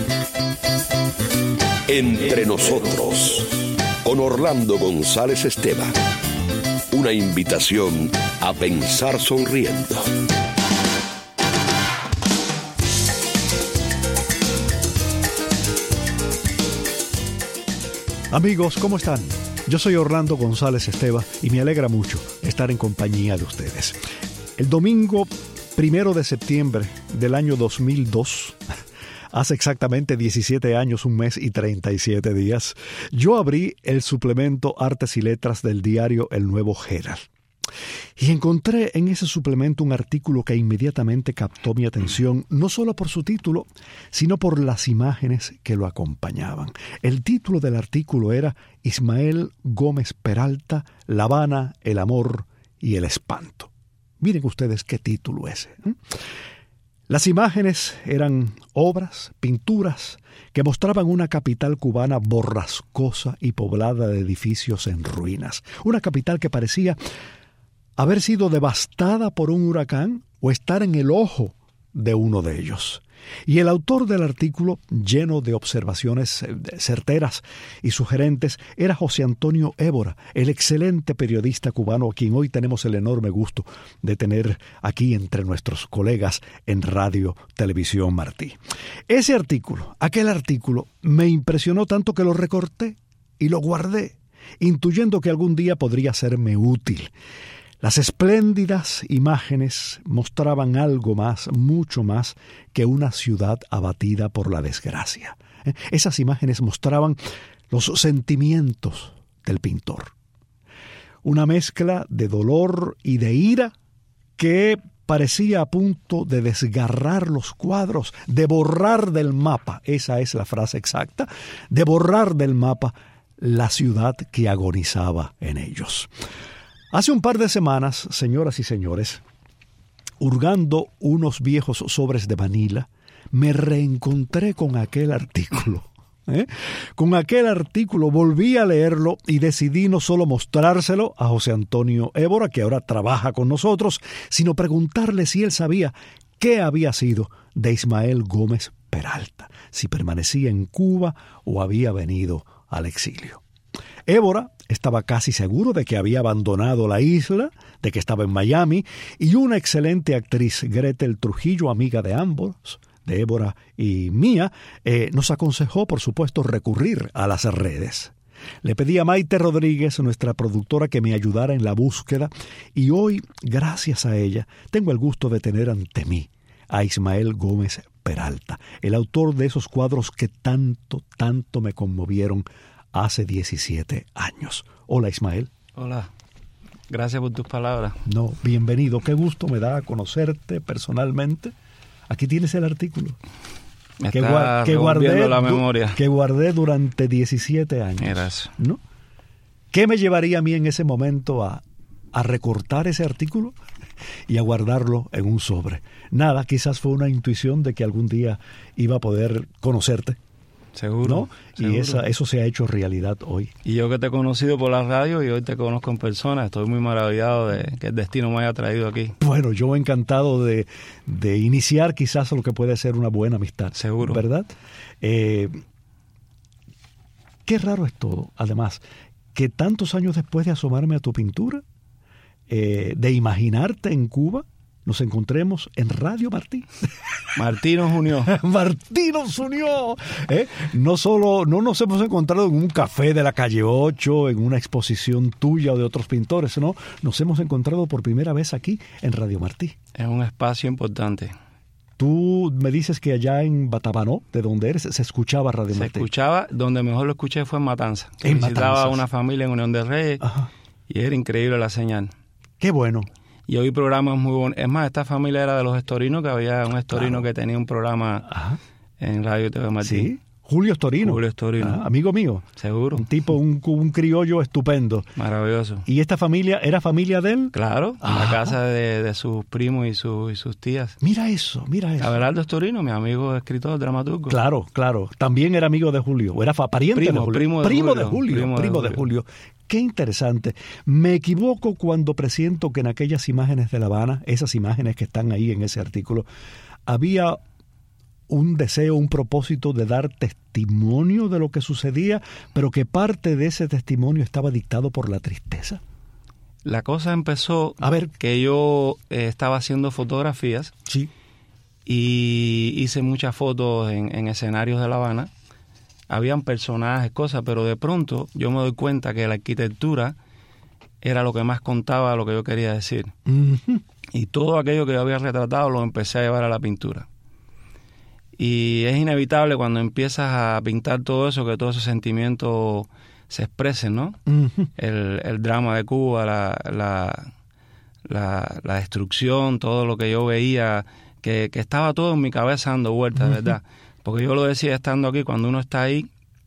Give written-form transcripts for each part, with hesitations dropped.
Entre nosotros, con Orlando González Esteban. Una invitación a pensar sonriendo. Amigos, ¿cómo están? Yo soy Orlando González Esteban y me alegra mucho estar en compañía de ustedes. El domingo 1 de septiembre del año 2002, hace exactamente 17 años, un mes y 37 días, yo abrí el suplemento Artes y Letras del diario El Nuevo Herald. Y encontré en ese suplemento un artículo que inmediatamente captó mi atención, no solo por su título, sino por las imágenes que lo acompañaban. El título del artículo era Ismael Gómez Peralta, La Habana, el amor y el espanto. Miren ustedes qué título ese. Las imágenes eran obras, pinturas, que mostraban una capital cubana borrascosa y poblada de edificios en ruinas. Una capital que parecía haber sido devastada por un huracán o estar en el ojo de uno de ellos. Y el autor del artículo, lleno de observaciones certeras y sugerentes, era José Antonio Évora, el excelente periodista cubano a quien hoy tenemos el enorme gusto de tener aquí entre nuestros colegas en Radio Televisión Martí. Ese artículo, aquel artículo, me impresionó tanto que lo recorté y lo guardé, intuyendo que algún día podría serme útil. Las espléndidas imágenes mostraban algo más, mucho más, que una ciudad abatida por la desgracia. Esas imágenes mostraban los sentimientos del pintor. Una mezcla de dolor y de ira que parecía a punto de desgarrar los cuadros, de borrar del mapa, esa es la frase exacta, de borrar del mapa la ciudad que agonizaba en ellos. Hace un par de semanas, señoras y señores, hurgando unos viejos sobres de Manila, me reencontré con aquel artículo. Con aquel artículo volví a leerlo y decidí no solo mostrárselo a José Antonio Évora, que ahora trabaja con nosotros, sino preguntarle si él sabía qué había sido de Ismael Gómez Peralta, si permanecía en Cuba o había venido al exilio. Évora estaba casi seguro de que había abandonado la isla, de que estaba en Miami, y una excelente actriz, Gretel Trujillo, amiga de ambos, de Évora y mía, nos aconsejó, por supuesto, recurrir a las redes. Le pedí a Maite Rodríguez, nuestra productora, que me ayudara en la búsqueda, y hoy, gracias a ella, tengo el gusto de tener ante mí a Ismael Gómez Peralta, el autor de esos cuadros que tanto me conmovieron hace 17 años. Hola, Ismael. Hola, gracias por tus palabras. No, bienvenido, qué gusto me da conocerte personalmente. Aquí tienes el artículo que guardé la memoria. Que guardé durante 17 años. Era eso. ¿No? ¿Qué me llevaría a mí en ese momento a recortar ese artículo y a guardarlo en un sobre? Nada, quizás fue una intuición de que algún día iba a poder conocerte. Seguro. ¿No? Y eso se ha hecho realidad hoy. Y yo que te he conocido por la radio y hoy te conozco en persona, estoy muy maravillado de que el destino me haya traído aquí. Bueno, yo encantado de iniciar quizás lo que puede ser una buena amistad. Seguro. ¿Verdad? Qué raro es todo, además, que tantos años después de asomarme a tu pintura, de imaginarte en Cuba, nos encontremos en Radio Martí. Martí nos unió. Martí nos unió. No nos hemos encontrado en un café de la calle 8, en una exposición tuya o de otros pintores, ¿no? Nos hemos encontrado por primera vez aquí en Radio Martí. Es un espacio importante. Tú me dices que allá en Batabanó, de donde eres, se escuchaba Radio Martí. Se escuchaba, donde mejor lo escuché fue en Matanza. Visitaba a una familia en Unión de Reyes. Ajá. Y era increíble la señal. Qué bueno. Y hoy programas muy buenos. Es más, esta familia era de los Estorinos, que había un Estorino que tenía un programa en Radio TV Martí. Sí, Julio Estorino. Julio Estorino. Amigo mío. Seguro. Un tipo, un criollo estupendo. Maravilloso. ¿Y esta familia era familia de él? Claro, en la casa de sus primos y sus tías. Mira eso. Abelardo Estorino, mi amigo escritor, dramaturgo. Claro. También era amigo de Julio, o era pariente de Julio. Primo de Julio. Qué interesante. Me equivoco cuando presiento que en aquellas imágenes de La Habana, esas imágenes que están ahí en ese artículo, había un deseo, un propósito de dar testimonio de lo que sucedía, pero que parte de ese testimonio estaba dictado por la tristeza? La cosa empezó que yo estaba haciendo fotografías. Sí. Y hice muchas fotos en escenarios de La Habana. Habían personajes, cosas, pero de pronto yo me doy cuenta que la arquitectura era lo que más contaba lo que yo quería decir. Uh-huh. Y todo aquello que yo había retratado lo empecé a llevar a la pintura. Y es inevitable cuando empiezas a pintar todo eso, que todos esos sentimientos se expresen, ¿no? Uh-huh. El drama de Cuba, la destrucción, todo lo que yo veía, que estaba todo en mi cabeza dando vueltas, uh-huh. ¿verdad? Porque yo lo decía estando aquí, cuando uno está ahí,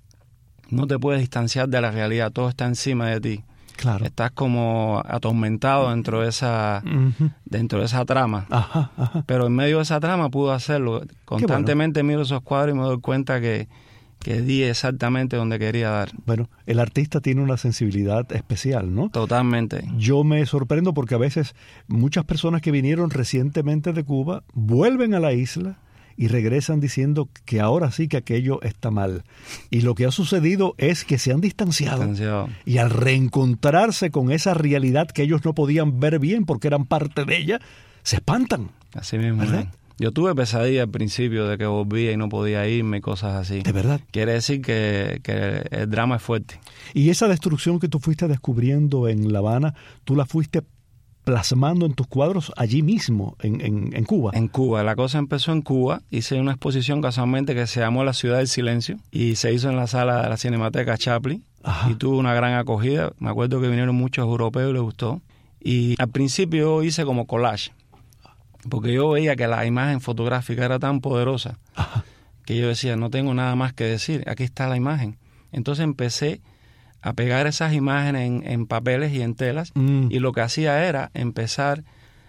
no te puedes distanciar de la realidad, todo está encima de ti. Claro. Estás como atormentado dentro de esa trama. Ajá, ajá. Pero en medio de esa trama pude hacerlo. Constantemente miro esos cuadros y me doy cuenta que di exactamente donde quería dar. Bueno, el artista tiene una sensibilidad especial, ¿no? Totalmente. Yo me sorprendo porque a veces muchas personas que vinieron recientemente de Cuba vuelven a la isla y regresan diciendo que ahora sí que aquello está mal. Y lo que ha sucedido es que se han distanciado. Y al reencontrarse con esa realidad que ellos no podían ver bien porque eran parte de ella, se espantan. Así mismo, ¿verdad? Yo tuve pesadilla al principio de que volvía y no podía irme y cosas así. ¿De verdad? Quiere decir que el drama es fuerte. Y esa destrucción que tú fuiste descubriendo en La Habana, tú la fuiste plasmando en tus cuadros allí mismo, en Cuba. En Cuba. La cosa empezó en Cuba. Hice una exposición casualmente que se llamó La Ciudad del Silencio y se hizo en la sala de la Cinemateca Chaplin. Ajá. Y tuvo una gran acogida. Me acuerdo que vinieron muchos europeos y les gustó. Y al principio hice como collage, porque yo veía que la imagen fotográfica era tan poderosa. Ajá. Que yo decía, no tengo nada más que decir, aquí está la imagen. Entonces empecé a pegar esas imágenes en papeles y en telas, y lo que hacía era empezar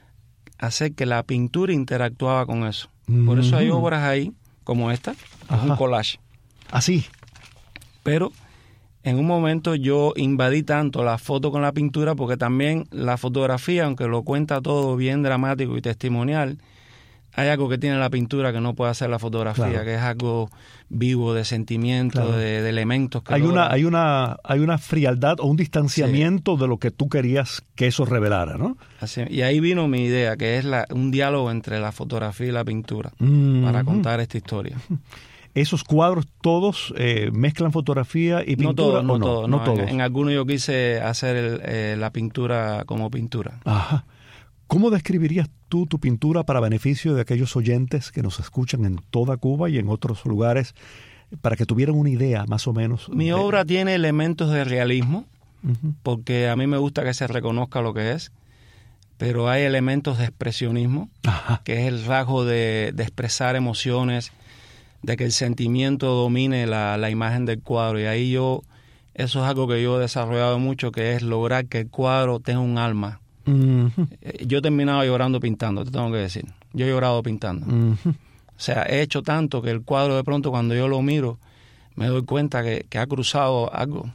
a hacer que la pintura interactuaba con eso. Por eso hay obras ahí, como esta, es un collage. Así. Pero en un momento yo invadí tanto la foto con la pintura, porque también la fotografía, aunque lo cuenta todo bien dramático y testimonial, hay algo que tiene la pintura que no puede hacer la fotografía, claro, que es algo vivo, de sentimientos, claro, de elementos. Que hay una frialdad o un distanciamiento, sí, de lo que tú querías que eso revelara, ¿no? Así, y ahí vino mi idea, que es un diálogo entre la fotografía y la pintura, para contar esta historia. ¿Esos cuadros todos mezclan fotografía y pintura? No todos. En algunos yo quise hacer la pintura como pintura. Ajá. ¿Cómo describirías tú tu pintura para beneficio de aquellos oyentes que nos escuchan en toda Cuba y en otros lugares, para que tuvieran una idea más o menos? Mi obra tiene elementos de realismo, porque a mí me gusta que se reconozca lo que es, pero hay elementos de expresionismo, que es el rasgo de expresar emociones, de que el sentimiento domine la imagen del cuadro. Y ahí eso es algo que yo he desarrollado mucho, que es lograr que el cuadro tenga un alma. Yo he terminado llorando pintando, te tengo que decir. Yo he llorado pintando. O sea, he hecho tanto que el cuadro de pronto cuando yo lo miro me doy cuenta que ha cruzado algo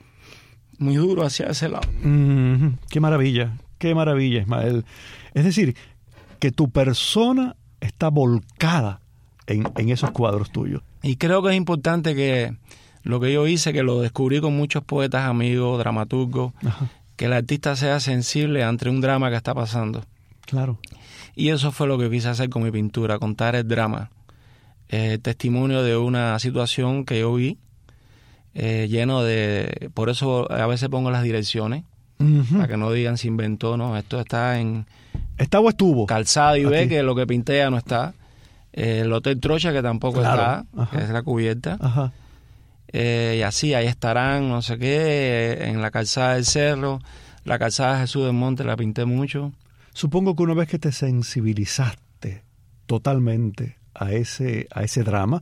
muy duro hacia ese lado. Qué maravilla, Ismael. Es decir, que tu persona está volcada en esos cuadros tuyos. Y creo que es importante que lo que yo hice, que lo descubrí con muchos poetas amigos, dramaturgos, que el artista sea sensible ante un drama que está pasando. Claro. Y eso fue lo que quise hacer con mi pintura, contar el drama, testimonio de una situación que yo vi, lleno de... Por eso a veces pongo las direcciones, para que no digan se inventó, no, esto está en... ¿Está o estuvo? Calzada y ve que lo que pinté ya no está. El Hotel Trocha, que tampoco está, que es la cubierta. Ajá. Y así, ahí estarán, no sé qué, en la calzada del Cerro, la calzada de Jesús del Monte la pinté mucho. Supongo que una vez que te sensibilizaste totalmente a ese drama,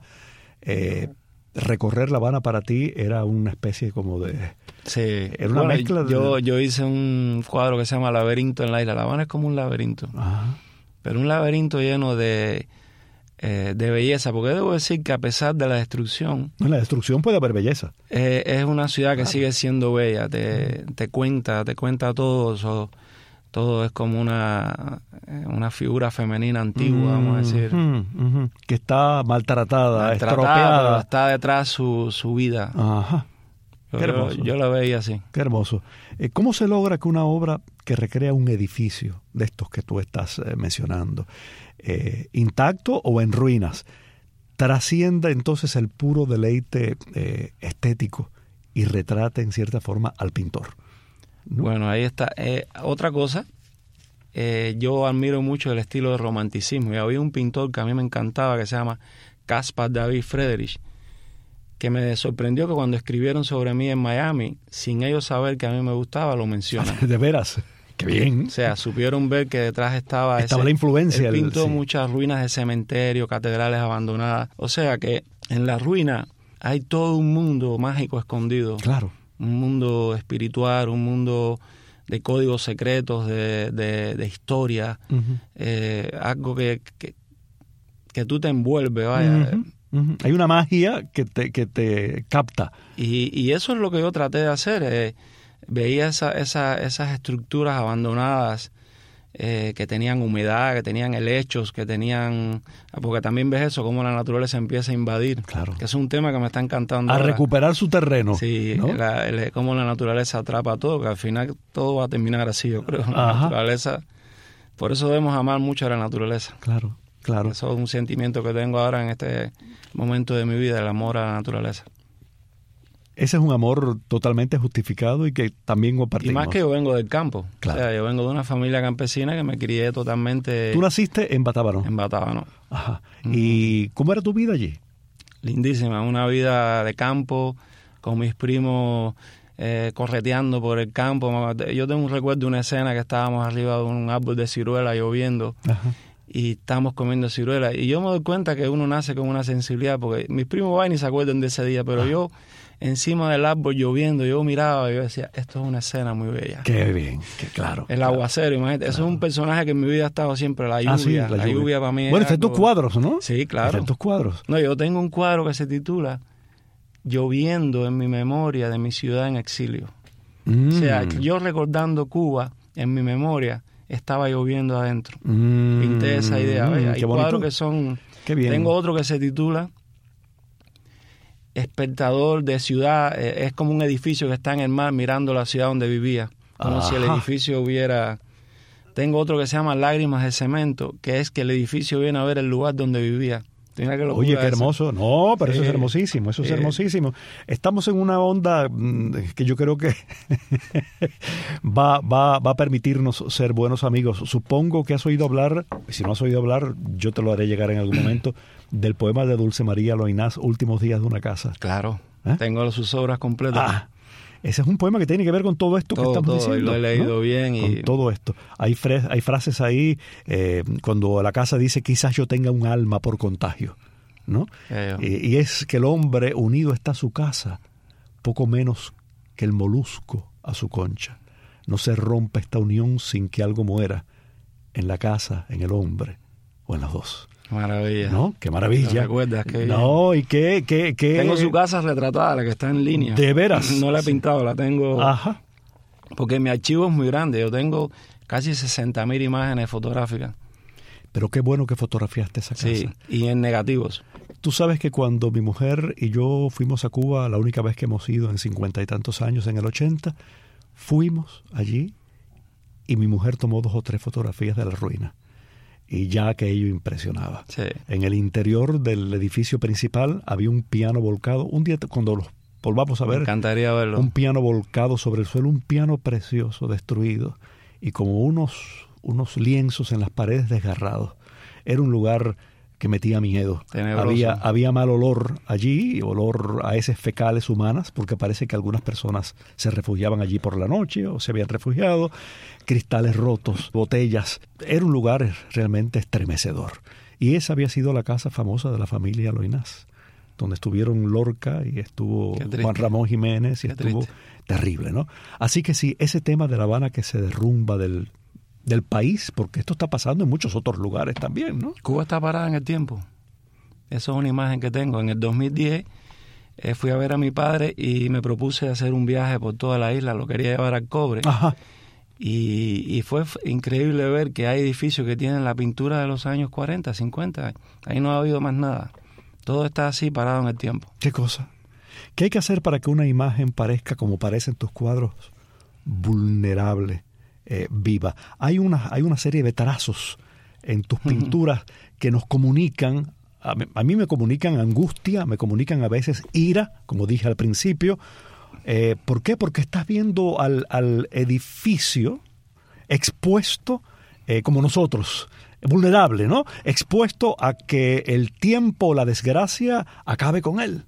recorrer La Habana para ti era una especie como de... Sí. Era una mezcla de... Yo hice un cuadro que se llama Laberinto en la isla. La Habana es como un laberinto. Ajá. Pero un laberinto lleno de belleza, porque debo decir que a pesar de la destrucción... En la destrucción puede haber belleza. Es una ciudad que sigue siendo bella, te cuenta todo todo es como una figura femenina antigua, vamos a decir. Que está maltratada, estropeada. Pero está detrás su vida. Ajá. Qué hermoso. Yo la veía así. Qué hermoso. ¿Cómo se logra que una obra que recrea un edificio de estos que tú estás mencionando, intacto o en ruinas, trascienda entonces el puro deleite estético y retrate en cierta forma al pintor? ¿No? Bueno, ahí está. Otra cosa, yo admiro mucho el estilo de romanticismo. Y había un pintor que a mí me encantaba que se llama Caspar David Friedrich, que me sorprendió que cuando escribieron sobre mí en Miami, sin ellos saber que a mí me gustaba, lo mencionan. ¿De veras? ¡Qué bien! O sea, supieron ver que detrás estaba la influencia. Él pintó muchas ruinas de cementerio, catedrales abandonadas. O sea que en la ruina hay todo un mundo mágico escondido. Claro. Un mundo espiritual, un mundo de códigos secretos, de historia. Algo que tú te envuelve, vaya. Hay una magia que te capta. Y eso es lo que yo traté de hacer. Veía esas estructuras abandonadas que tenían humedad, que tenían helechos, que tenían... Porque también ves eso, cómo la naturaleza empieza a invadir. Claro. Que es un tema que me está encantando. A recuperar su terreno. Sí, ¿no? Cómo la naturaleza atrapa todo, que al final todo va a terminar así, yo creo. La naturaleza... Por eso debemos amar mucho a la naturaleza. Claro. Claro. Eso es un sentimiento que tengo ahora en este momento de mi vida, el amor a la naturaleza. Ese es un amor totalmente justificado y que también compartimos. Y más que yo vengo del campo. Claro. O sea, yo vengo de una familia campesina que me crié totalmente... ¿Tú naciste en Batábano? En Batábano. Ajá. ¿Y cómo era tu vida allí? Lindísima, una vida de campo, con mis primos correteando por el campo. Yo tengo un recuerdo de una escena que estábamos arriba de un árbol de ciruela lloviendo. Ajá. Y estamos comiendo ciruelas. Y yo me doy cuenta que uno nace con una sensibilidad, porque mis primos van y se acuerdan de ese día, pero yo, encima del árbol lloviendo, yo miraba y yo decía, esto es una escena muy bella. Qué bien, qué claro. El aguacero, imagínate, eso es un personaje que en mi vida ha estado siempre, la lluvia. Sí, la lluvia para mí. Bueno, está en tus cuadros, ¿no? Sí, claro. Está en tus cuadros. No, yo tengo un cuadro que se titula Lloviendo en mi memoria de mi ciudad en exilio. O sea, yo recordando Cuba en mi memoria, estaba lloviendo adentro. Pinté esa idea. Hay cuadros que son... Qué bien. Tengo otro que se titula Espectador de ciudad. Es como un edificio que está en el mar mirando la ciudad donde vivía. Como si el edificio hubiera... Tengo otro que se llama Lágrimas de cemento, que es que el edificio viene a ver el lugar donde vivía. Oye, qué hermoso. No, pero eso es hermosísimo, eso es hermosísimo. Estamos en una onda que yo creo que va a permitirnos ser buenos amigos. Supongo que has oído hablar, si no has oído hablar, yo te lo haré llegar en algún momento, del poema de Dulce María Loinás, Últimos días de una casa. Claro, tengo sus obras completas. Ese es un poema que tiene que ver con todo esto que estamos diciendo. Lo he leído bien. Con todo esto. Hay frases ahí, cuando la casa dice, quizás yo tenga un alma por contagio, ¿no? Y es que el hombre unido está a su casa, poco menos que el molusco a su concha. No se rompe esta unión sin que algo muera en la casa, en el hombre o en los dos. Maravilla. ¿No? Qué maravilla. ¿Te recuerdas? Qué no, y qué... Tengo su casa retratada, la que está en línea. ¿De veras? No la he pintado, la tengo... Ajá. Porque mi archivo es muy grande. Yo tengo casi 60.000 imágenes fotográficas. Pero qué bueno que fotografiaste esa casa. Sí, y en negativos. Tú sabes que cuando mi mujer y yo fuimos a Cuba, la única vez que hemos ido en 50 y tantos años, en el 80, fuimos allí y mi mujer tomó 2 o 3 fotografías de la ruina. Y ya que ello impresionaba. Sí. En el interior del edificio principal había un piano volcado. Un día, cuando los volvamos a ver, me encantaría verlo. Un piano volcado sobre el suelo, un piano precioso, destruido, y como unos lienzos en las paredes desgarrados. Era un lugar que metía miedo. Había mal olor allí, olor a heces fecales humanas, porque parece que algunas personas se refugiaban allí por la noche o se habían refugiado, cristales rotos, botellas. Era un lugar realmente estremecedor. Y esa había sido la casa famosa de la familia Loinás, donde estuvieron Lorca y estuvo Juan Ramón Jiménez y estuvo terrible, ¿no? Así que sí, ese tema de La Habana que se derrumba del país, porque esto está pasando en muchos otros lugares también, ¿no? Cuba está parada en el tiempo. Eso es una imagen que tengo. En el 2010 fui a ver a mi padre y me propuse hacer un viaje por toda la isla, lo quería llevar al Cobre. Ajá. Y fue increíble ver que hay edificios que tienen la pintura de los años 40, 50. Ahí no ha habido más nada. Todo está así parado en el tiempo. ¿Qué cosa? ¿Qué hay que hacer para que una imagen parezca como parecen tus cuadros? Vulnerable, viva. Hay una serie de trazos en tus pinturas que nos comunican, a mí me comunican angustia, me comunican a veces ira, como dije al principio. ¿Por qué? Porque estás viendo al edificio expuesto, como nosotros, vulnerable, ¿no? Expuesto a que el tiempo, la desgracia, acabe con él.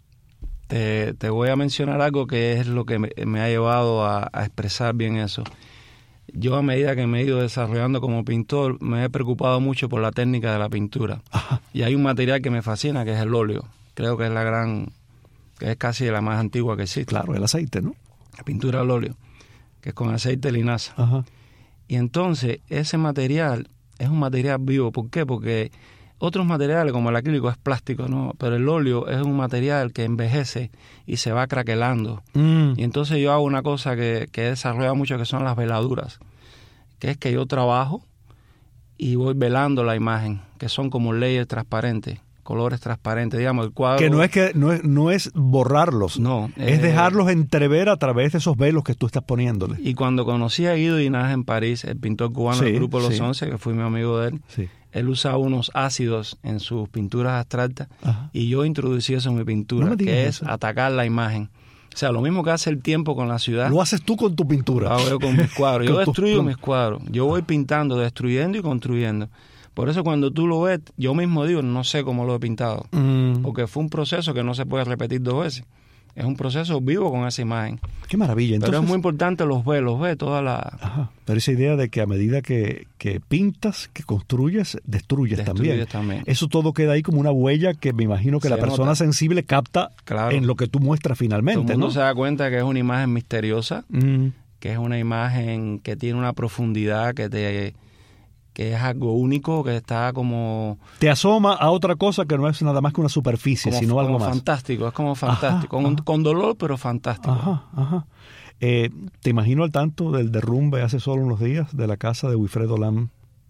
Te voy a mencionar algo que es lo que me ha llevado a expresar bien eso. Yo, a medida que me he ido desarrollando como pintor, me he preocupado mucho por la técnica de la pintura. Ajá. Y hay un material que me fascina, que es el óleo. Creo que es casi la más antigua que existe. Claro, el aceite, ¿no? La pintura al óleo, que es con aceite de linaza. Ajá. Y entonces, ese material es un material vivo. ¿Por qué? Porque otros materiales, como el acrílico, es plástico, ¿no? Pero el óleo es un material que envejece y se va craquelando. Y entonces yo hago una cosa que he desarrollado mucho, que son las veladuras. Que es que yo trabajo y voy velando la imagen, que son como layers transparentes, colores transparentes, digamos, el cuadro. Que no es borrarlos, no, es dejarlos entrever a través de esos velos que tú estás poniéndole. Y cuando conocí a Guido Linaje en París, el pintor cubano del grupo Los 11, que fui mi amigo de él, él usaba unos ácidos en sus pinturas abstractas. Ajá. Y yo introducí eso en mi pintura, que es atacar la imagen. O sea, lo mismo que hace el tiempo con la ciudad. Lo haces tú con tu pintura. Lo hago yo con mis cuadros. Yo destruyo mis cuadros. Yo voy pintando, destruyendo y construyendo. Por eso cuando tú lo ves, yo mismo digo, no sé cómo lo he pintado. Porque fue un proceso que no se puede repetir 2 veces. Es un proceso vivo con esa imagen. ¡Qué maravilla! Entonces, pero es muy importante los ves toda la... Ajá. Pero esa idea de que a medida que pintas, que construyes, destruyes también. Eso todo queda ahí como una huella que me imagino que la persona sensible capta en lo que tú muestras finalmente. Todo el mundo se da cuenta que es una imagen misteriosa, que es una imagen que tiene una profundidad, que es algo único, que está como... Te asoma a otra cosa que no es nada más que una superficie, sino algo más. Fantástico, es como fantástico, con dolor, pero fantástico. Ajá. Te imagino al tanto del derrumbe hace solo unos días de la casa de Wilfredo Lam.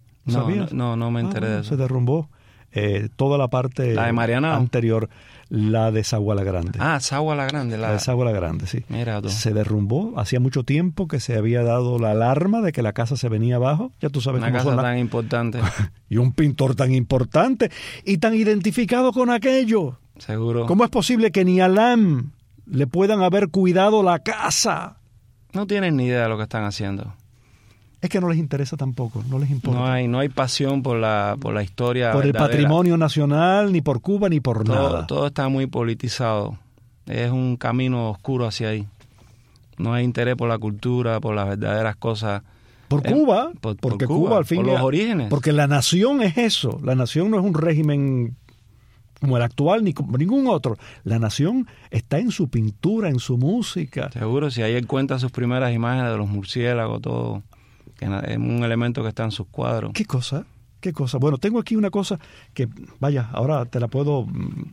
No me enteré de eso. Se derrumbó toda la parte ¿La de Marianao? Anterior, la de Sagua la Grande. Sagua la Grande. La de Sagua la Grande, sí. Mira tú. Se derrumbó. Hacía mucho tiempo que se había dado la alarma de que la casa se venía abajo. Ya tú sabes cómo son. Una casa tan importante. Y un pintor tan importante y tan identificado con aquello. Seguro. ¿Cómo es posible que ni a Lam le puedan haber cuidado la casa? No tienen ni idea de lo que están haciendo. Es que no les interesa tampoco, no les importa. No hay pasión por la historia por verdadera. El patrimonio nacional, ni por Cuba, ni por nada. Todo está muy politizado. Es un camino oscuro hacia ahí. No hay interés por la cultura, por las verdaderas cosas. Por Cuba, porque Cuba al fin... Por los orígenes. Porque la nación es eso. La nación no es un régimen como el actual, ni como ningún otro. La nación está en su pintura, en su música. Seguro, si ahí él cuenta sus primeras imágenes de los murciélagos, todo... Es un elemento que está en sus cuadros. ¿Qué cosa? Bueno, tengo aquí una cosa que, vaya, ahora te la puedo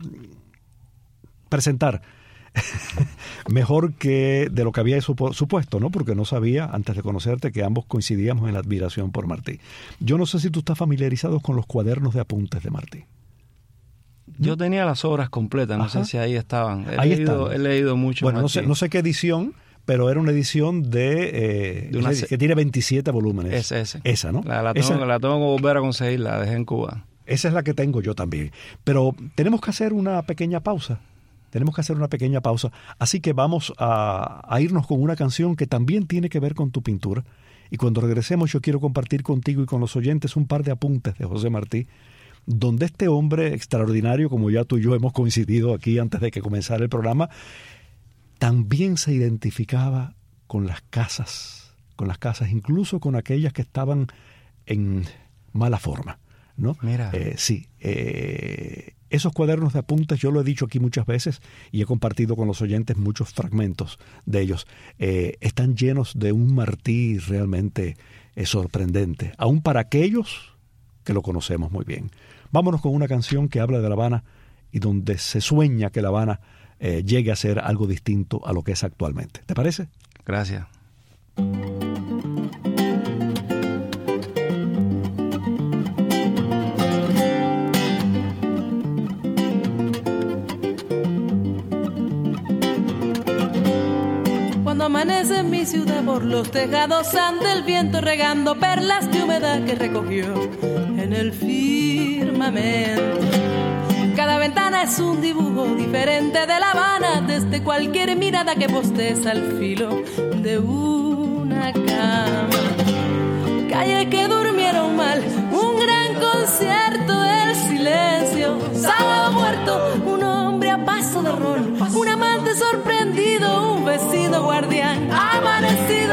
presentar mejor que de lo que había supuesto, ¿no? Porque no sabía, antes de conocerte, que ambos coincidíamos en la admiración por Martí. Yo no sé si tú estás familiarizado con los cuadernos de apuntes de Martí. Yo tenía las obras completas, no sé si ahí estaban. He leído mucho. Bueno, no sé qué edición... Pero era una edición que tiene 27 volúmenes. Esa, ¿no? La tengo que volver a conseguir, la dejé en Cuba. Esa es la que tengo yo también. Pero tenemos que hacer una pequeña pausa. Así que vamos a irnos con una canción que también tiene que ver con tu pintura. Y cuando regresemos yo quiero compartir contigo y con los oyentes un par de apuntes de José Martí, donde este hombre extraordinario, como ya tú y yo hemos coincidido aquí antes de que comenzara el programa, también se identificaba con las casas, incluso con aquellas que estaban en mala forma, ¿no? Mira. Esos cuadernos de apuntes, yo lo he dicho aquí muchas veces y he compartido con los oyentes muchos fragmentos de ellos. Están llenos de un Martí realmente sorprendente, aún para aquellos que lo conocemos muy bien. Vámonos con una canción que habla de La Habana y donde se sueña que La Habana llegue a ser algo distinto a lo que es actualmente. ¿Te parece? Gracias. amanece en mi ciudad, por los tejados anda el viento regando perlas de humedad que recogió en el firmamento. Cada ventana es un dibujo diferente de La Habana, desde cualquier mirada que postees al filo de una cama. Calles que durmieron mal, un gran concierto del silencio. Sábado muerto, un hombre a paso de rol, un amante sorprendido, un vecino guardián amanecido.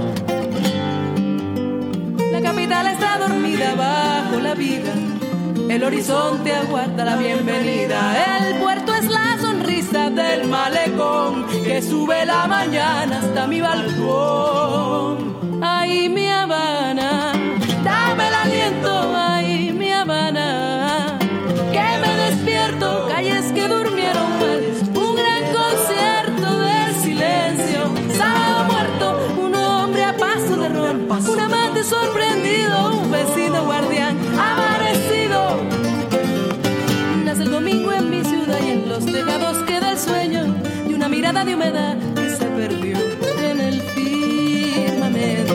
La capital está dormida bajo la vida, el horizonte aguarda la bienvenida. El puerto es la sonrisa del malecón que sube la mañana hasta mi balcón. Ay, mi Habana, dame el aliento. Ay, mi Habana, que me despierto. Calles que durmieron mal, un gran concierto del silencio. Sábado muerto, un hombre a paso de rol, un amante sorprendido, un vecino guardián amanecido. Nace el domingo en mi ciudad y en los tejados queda el sueño de una mirada de humedad que se perdió en el firmamento.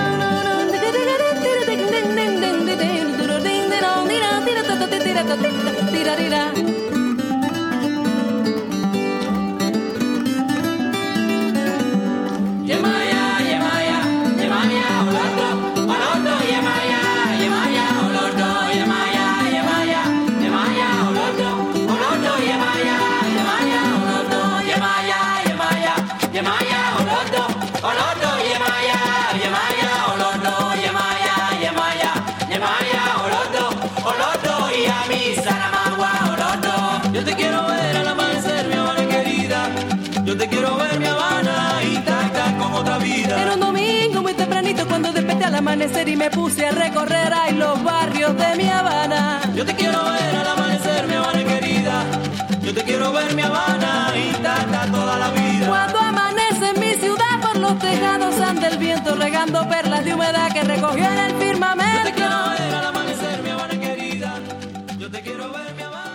Yo te quiero ver al amanecer, mi Habana querida. Yo te quiero ver, mi Habana, intacta con otra vida. Era un domingo muy tempranito cuando desperté al amanecer y me puse a recorrer ahí los barrios de mi Habana. Yo te quiero ver al amanecer, mi Habana querida. Yo te quiero ver, mi Habana, intacta toda la vida. Cuando amanece en mi ciudad, por los tejados anda el viento regando perlas de humedad que recogió en el firmamento. Yo te quiero ver al amanecer, mi Habana querida. Yo te quiero ver, mi Habana.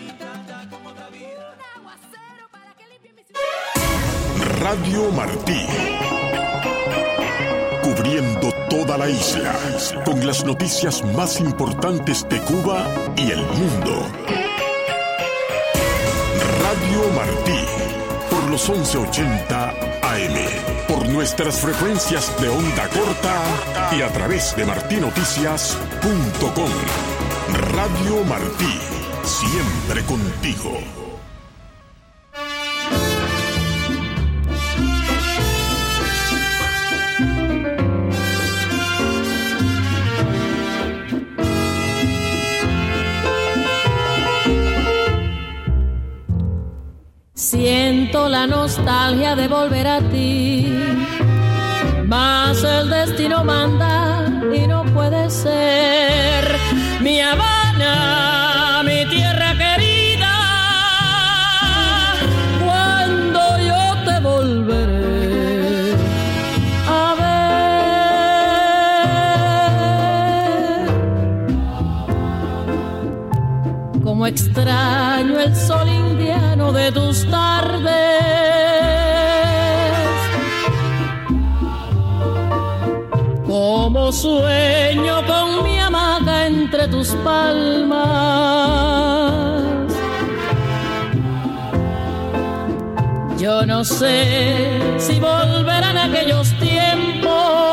Radio Martí, cubriendo toda la isla con las noticias más importantes de Cuba y el mundo. Radio Martí, por los 1180 AM, por nuestras frecuencias de onda corta y a través de martinoticias.com. Radio Martí, siempre contigo. Siento la nostalgia de volver a ti, mas el destino manda y no puede ser. Mi Habana, mi tierra querida, cuando yo te volveré a ver. Como extraño el sol indiano de tus tardes, como sueño con mi hamaca entre tus palmas. Yo no sé si volverán aquellos tiempos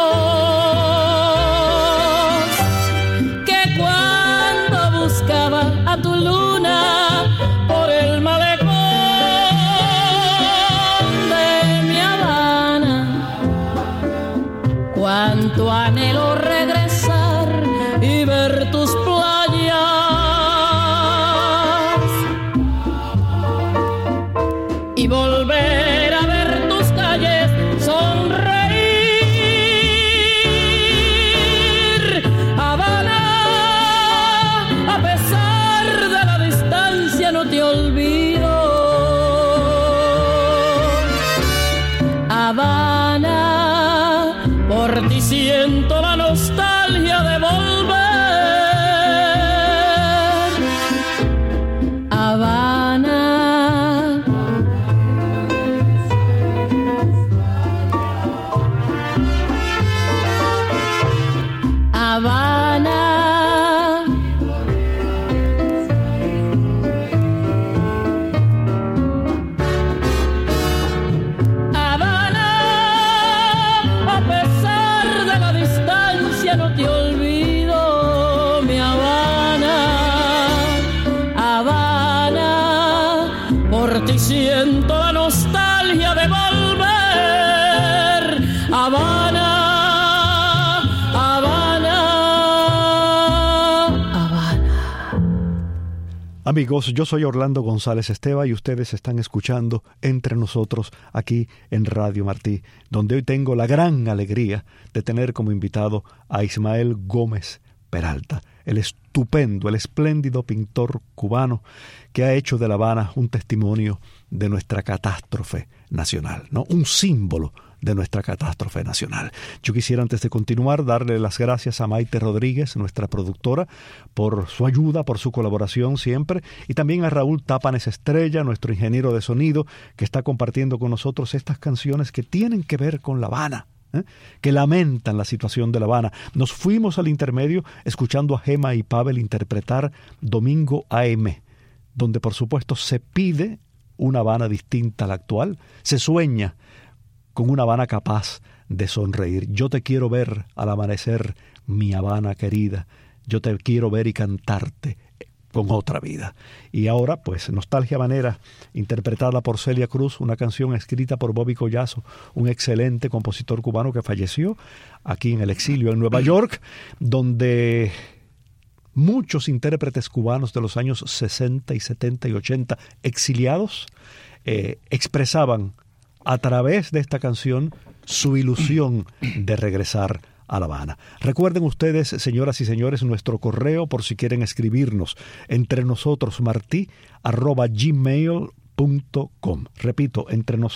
que cuando buscaba a tu luna por el malecón de mi Habana. Cuánto anhelo regresar y ver tus playas y volver a ver tus calles sonreír. Habana, a pesar de la distancia no te olvido. Habana, por ti siento la nostalgia de volver. Habana, Martí, siento la nostalgia de volver. Habana, Habana, Habana. Amigos, yo soy Orlando González Esteva y ustedes están escuchando Entre Nosotros aquí en Radio Martí, donde hoy tengo la gran alegría de tener como invitado a Ismael Gómez Peralta, el estupendo, el espléndido pintor cubano que ha hecho de La Habana un testimonio de nuestra catástrofe nacional, ¿no? Un símbolo de nuestra catástrofe nacional. Yo quisiera, antes de continuar, darle las gracias a Maite Rodríguez, nuestra productora, por su ayuda, por su colaboración siempre, y también a Raúl Tápanes Estrella, nuestro ingeniero de sonido, que está compartiendo con nosotros estas canciones que tienen que ver con La Habana, que lamentan la situación de La Habana. Nos fuimos al intermedio escuchando a Gema y Pavel interpretar Domingo AM, donde por supuesto se pide una Habana distinta a la actual, se sueña con una Habana capaz de sonreír. Yo te quiero ver al amanecer, mi Habana querida, yo te quiero ver y cantarte con otra vida. Y ahora, pues, Nostalgia Habanera, interpretada por Celia Cruz, una canción escrita por Bobby Collazo, un excelente compositor cubano que falleció aquí en el exilio en Nueva York, donde muchos intérpretes cubanos de los años 60 y 70 y 80 exiliados expresaban a través de esta canción su ilusión de regresar a La Habana. Recuerden ustedes, señoras y señores, nuestro correo por si quieren escribirnos, entrenosotros@gmail.com. Repito,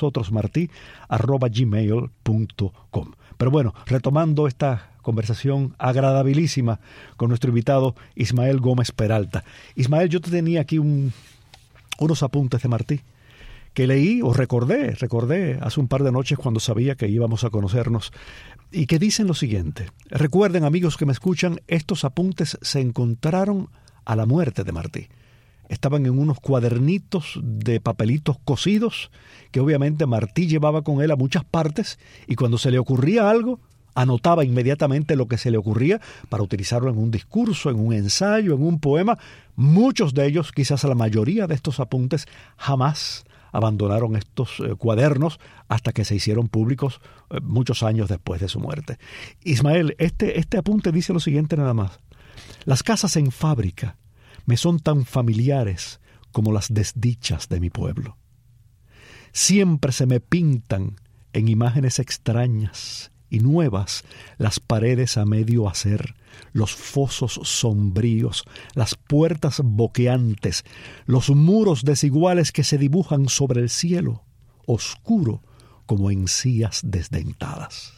entrenosotros@gmail.com. Pero bueno, retomando esta conversación agradabilísima con nuestro invitado Ismael Gómez Peralta. Ismael, yo te tenía aquí unos apuntes de Martí que leí o recordé hace un par de noches cuando sabía que íbamos a conocernos, y que dicen lo siguiente. Recuerden, amigos que me escuchan, estos apuntes se encontraron a la muerte de Martí. Estaban en unos cuadernitos de papelitos cosidos que obviamente Martí llevaba con él a muchas partes, y cuando se le ocurría algo, anotaba inmediatamente lo que se le ocurría para utilizarlo en un discurso, en un ensayo, en un poema. Muchos de ellos, quizás la mayoría de estos apuntes, jamás abandonaron estos cuadernos hasta que se hicieron públicos muchos años después de su muerte. Ismael, este apunte dice lo siguiente nada más. Las casas en fábrica me son tan familiares como las desdichas de mi pueblo. Siempre se me pintan en imágenes extrañas y nuevas las paredes a medio hacer, los fosos sombríos, las puertas boqueantes, los muros desiguales que se dibujan sobre el cielo, oscuro como encías desdentadas.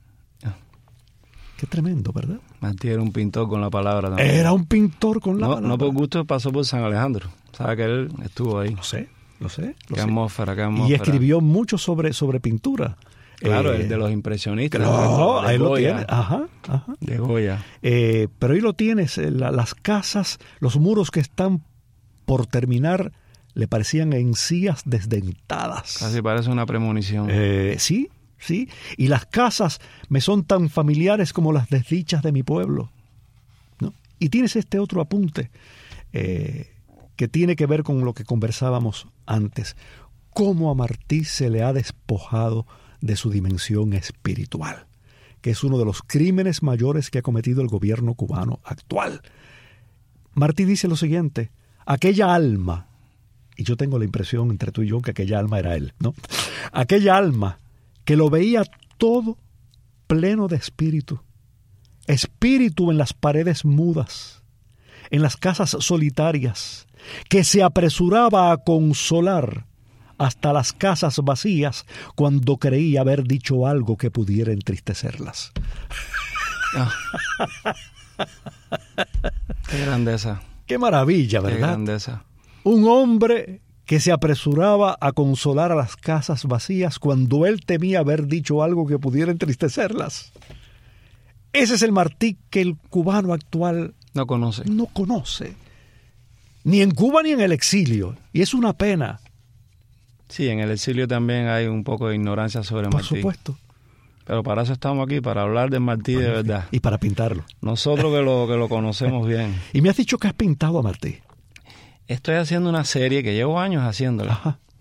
Qué tremendo, ¿verdad? Martí era un pintor con la palabra también. Era un pintor con la palabra. No por gusto pasó por San Alejandro. Sabe que él estuvo ahí. Lo sé. Qué atmósfera. Y escribió mucho sobre pintura. Claro, el de los impresionistas. Claro, ahí lo Goya. tienes. Ajá. De Goya. Pero ahí lo tienes. Las casas, los muros que están por terminar, le parecían encías desdentadas. Casi parece una premonición. Sí. Y las casas me son tan familiares como las desdichas de mi pueblo, ¿no? Y tienes este otro apunte que tiene que ver con lo que conversábamos antes. Cómo a Martí se le ha despojado de su dimensión espiritual, que es uno de los crímenes mayores que ha cometido el gobierno cubano actual. Martí dice lo siguiente: aquella alma, y yo tengo la impresión entre tú y yo que aquella alma era él, ¿no? Aquella alma que lo veía todo pleno de espíritu en las paredes mudas, en las casas solitarias, que se apresuraba a consolar hasta las casas vacías cuando creía haber dicho algo que pudiera entristecerlas. Qué grandeza. Qué maravilla, ¿verdad? Qué grandeza. Un hombre que se apresuraba a consolar a las casas vacías cuando él temía haber dicho algo que pudiera entristecerlas. Ese es el Martí que el cubano actual no conoce. Ni en Cuba ni en el exilio. Y es una pena. Sí, en el exilio también hay un poco de ignorancia sobre Martí. Por supuesto. Pero para eso estamos aquí, para hablar de Martí de verdad. Y para pintarlo. Nosotros que lo conocemos bien. Y me has dicho que has pintado a Martí. Estoy haciendo una serie que llevo años haciéndola. Ajá.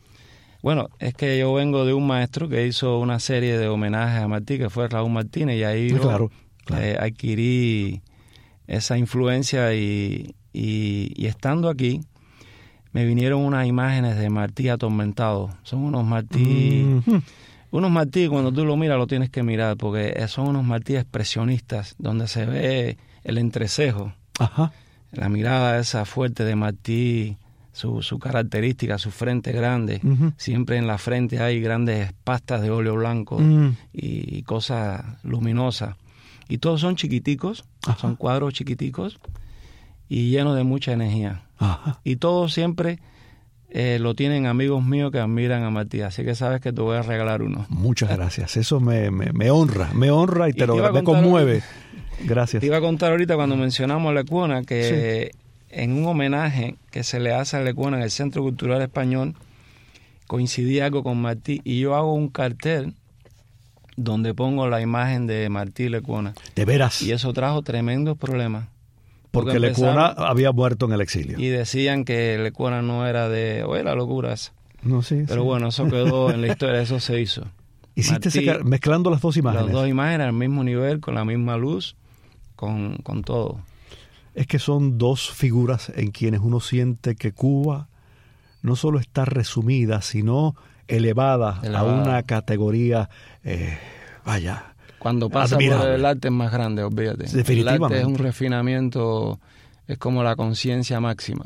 Bueno, es que yo vengo de un maestro que hizo una serie de homenajes a Martí, que fue Raúl Martínez, y ahí yo adquirí esa influencia y estando aquí me vinieron unas imágenes de Martí atormentado. Son unos Martí... Unos Martí, cuando tú lo miras, lo tienes que mirar, porque son unos Martí expresionistas, donde se ve el entrecejo, la mirada esa fuerte de Martí, su característica, su frente grande. Siempre en la frente hay grandes pastas de óleo blanco y cosas luminosas. Y todos son chiquiticos, son cuadros chiquiticos y llenos de mucha energía. Y todos siempre... lo tienen amigos míos que admiran a Martí, así que sabes que te voy a regalar uno. Muchas gracias, eso me honra y me conmueve. Gracias. Te iba a contar ahorita cuando mencionamos a Lecuona que en un homenaje que se le hace a Lecuona en el Centro Cultural Español, coincidí algo con Martí y yo hago un cartel donde pongo la imagen de Martí Lecuona. ¿De veras? Y eso trajo tremendos problemas. Porque Lecuona había muerto en el exilio. Y decían que Lecuona no era era locuras. No, sí. Pero bueno, eso quedó en la historia, eso se hizo. Hiciste mezclando las dos imágenes. Las dos imágenes al mismo nivel, con la misma luz, con todo. Es que son dos figuras en quienes uno siente que Cuba no solo está resumida, sino elevada. A una categoría, cuando pasa admirable. Por el arte es más grande, olvídate. Definitivamente. El arte es un refinamiento, es como la conciencia máxima.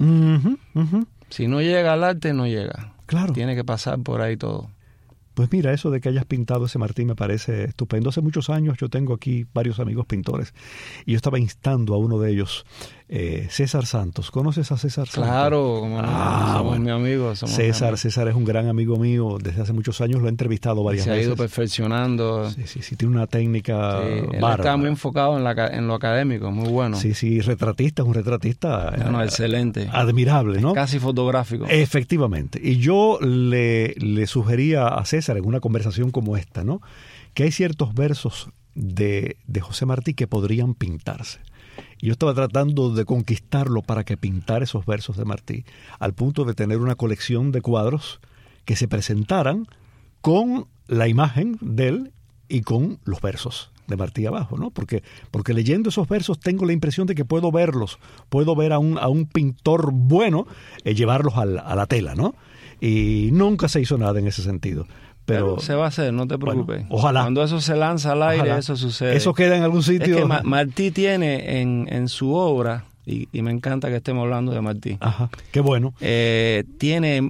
Si no llega al arte, no llega. Claro. Tiene que pasar por ahí todo. Pues mira, eso de que hayas pintado ese Martí me parece estupendo. Hace muchos años yo tengo aquí varios amigos pintores y yo estaba instando a uno de ellos, César Santos. ¿Conoces a César Santos? Claro, como somos mi amigo. César es un gran amigo mío. Desde hace muchos años lo he entrevistado varias veces. Se ha ido perfeccionando. Sí, tiene una técnica bárbara. Está muy enfocado en lo académico, muy bueno. Sí, es un retratista. Excelente. Admirable, ¿no? Casi fotográfico. Efectivamente. Y yo le sugería a César en una conversación como esta, ¿no?, que hay ciertos versos de José Martí que podrían pintarse. Y yo estaba tratando de conquistarlo para que pintara esos versos de Martí, al punto de tener una colección de cuadros que se presentaran con la imagen de él y con los versos de Martí abajo, ¿no? Porque leyendo esos versos tengo la impresión de que puedo verlos, puedo ver a un pintor bueno llevarlos a la tela, ¿no? Y nunca se hizo nada en ese sentido. Pero se va a hacer, no te preocupes. Bueno, ojalá. Cuando eso se lanza al aire, eso sucede. Eso queda en algún sitio. Es que Martí tiene en su obra, y me encanta que estemos hablando de Martí. Qué bueno. Tiene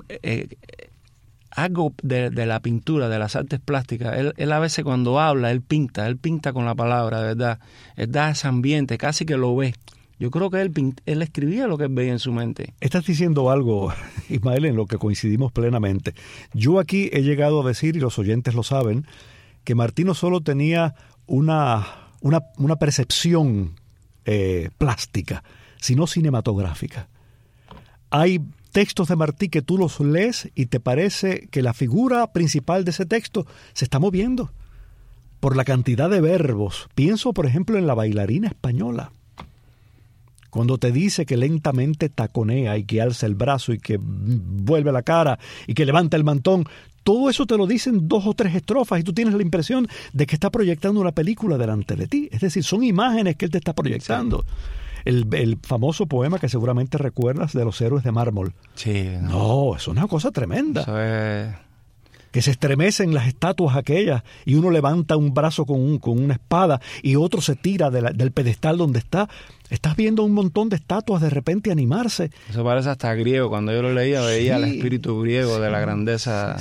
algo de la pintura, de las artes plásticas. Él a veces cuando habla, él pinta con la palabra, de verdad. Él da ese ambiente, casi que lo ve. Yo creo que él escribía lo que él veía en su mente. Estás diciendo algo, Ismael, en lo que coincidimos plenamente. Yo aquí he llegado a decir, y los oyentes lo saben, que Martí no solo tenía una percepción plástica, sino cinematográfica. Hay textos de Martí que tú los lees y te parece que la figura principal de ese texto se está moviendo por la cantidad de verbos. Pienso, por ejemplo, en La bailarina española. Cuando te dice que lentamente taconea y que alza el brazo y que vuelve la cara y que levanta el mantón, todo eso te lo dicen 2 o 3 estrofas y tú tienes la impresión de que está proyectando una película delante de ti. Es decir, son imágenes que él te está proyectando. El famoso poema que seguramente recuerdas de Los héroes de mármol. Sí. No, es una cosa tremenda. Eso es... Que se estremecen las estatuas aquellas y uno levanta un brazo con una espada y otro se tira del pedestal donde está. Estás viendo un montón de estatuas de repente animarse. Eso parece hasta griego. Cuando yo lo leía veía el espíritu griego de la grandeza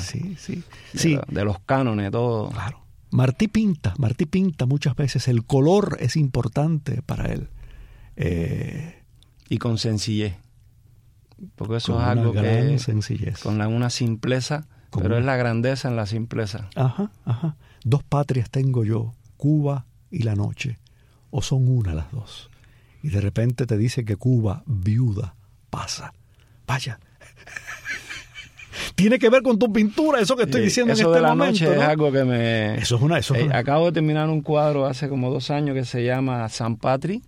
de los cánones, todo. Claro. Martí pinta muchas veces. El color es importante para él. Y con sencillez. Porque eso con es algo una gran que sencillez. Con una simpleza. Pero es la grandeza en la simpleza. 2 patrias tengo yo, Cuba y la noche, o son una las dos. Y de repente te dice que Cuba, viuda, pasa. Vaya. Tiene que ver con tu pintura, eso que estoy diciendo en este momento. Eso de la noche, ¿no? Es algo que me... Eso es una... Acabo de terminar un cuadro hace como 2 años que se llama San Patri,